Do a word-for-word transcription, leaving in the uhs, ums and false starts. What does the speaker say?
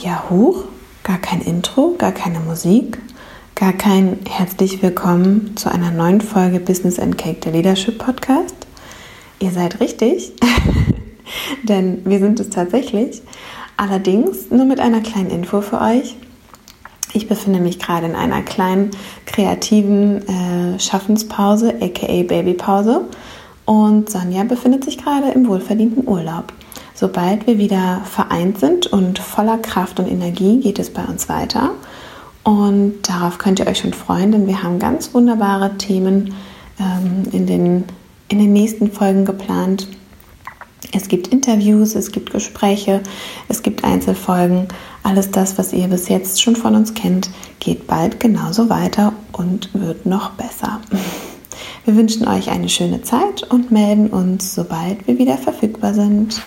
Ja, huch, gar kein Intro, gar keine Musik, gar kein herzlich willkommen zu einer neuen Folge Business and Cake, der Leadership Podcast. Ihr seid richtig, denn wir sind es tatsächlich. Allerdings nur mit einer kleinen Info für euch. Ich befinde mich gerade in einer kleinen kreativen äh, Schaffenspause, aka Babypause. Und Sonja befindet sich gerade im wohlverdienten Urlaub. Sobald wir wieder vereint sind und voller Kraft und Energie, geht es bei uns weiter. Und darauf könnt ihr euch schon freuen, denn wir haben ganz wunderbare Themen ähm, in den, in den nächsten Folgen geplant. Es gibt Interviews, es gibt Gespräche, es gibt Einzelfolgen. Alles das, was ihr bis jetzt schon von uns kennt, geht bald genauso weiter und wird noch besser. Wir wünschen euch eine schöne Zeit und melden uns, sobald wir wieder verfügbar sind.